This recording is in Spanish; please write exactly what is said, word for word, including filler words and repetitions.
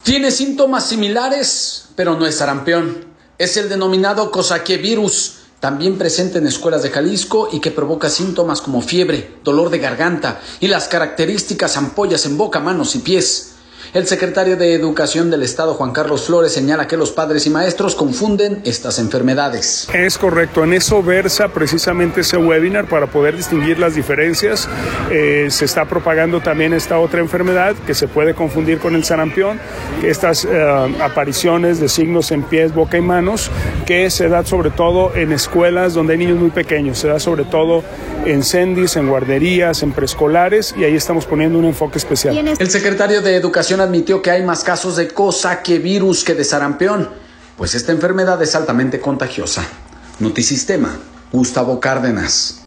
Tiene síntomas similares, pero no es sarampión. Es el denominado cosaquevirus, también presente en escuelas de Jalisco y que provoca síntomas como fiebre, dolor de garganta y las características ampollas en boca, manos y pies. El secretario de Educación del Estado, Juan Carlos Flores, señala que los padres y maestros confunden estas enfermedades. Es correcto, en eso versa precisamente ese webinar para poder distinguir las diferencias. Eh, se está propagando también esta otra enfermedad que se puede confundir con el sarampión, estas eh, apariciones de signos en pies, boca y manos, que se da sobre todo en escuelas donde hay niños muy pequeños, se da sobre todo en sendis, en guarderías, en preescolares, y ahí estamos poniendo un enfoque especial. El secretario de Educación admitió que hay más casos de cosaquevirus que de sarampión, pues esta enfermedad es altamente contagiosa. Notisistema, Gustavo Cárdenas.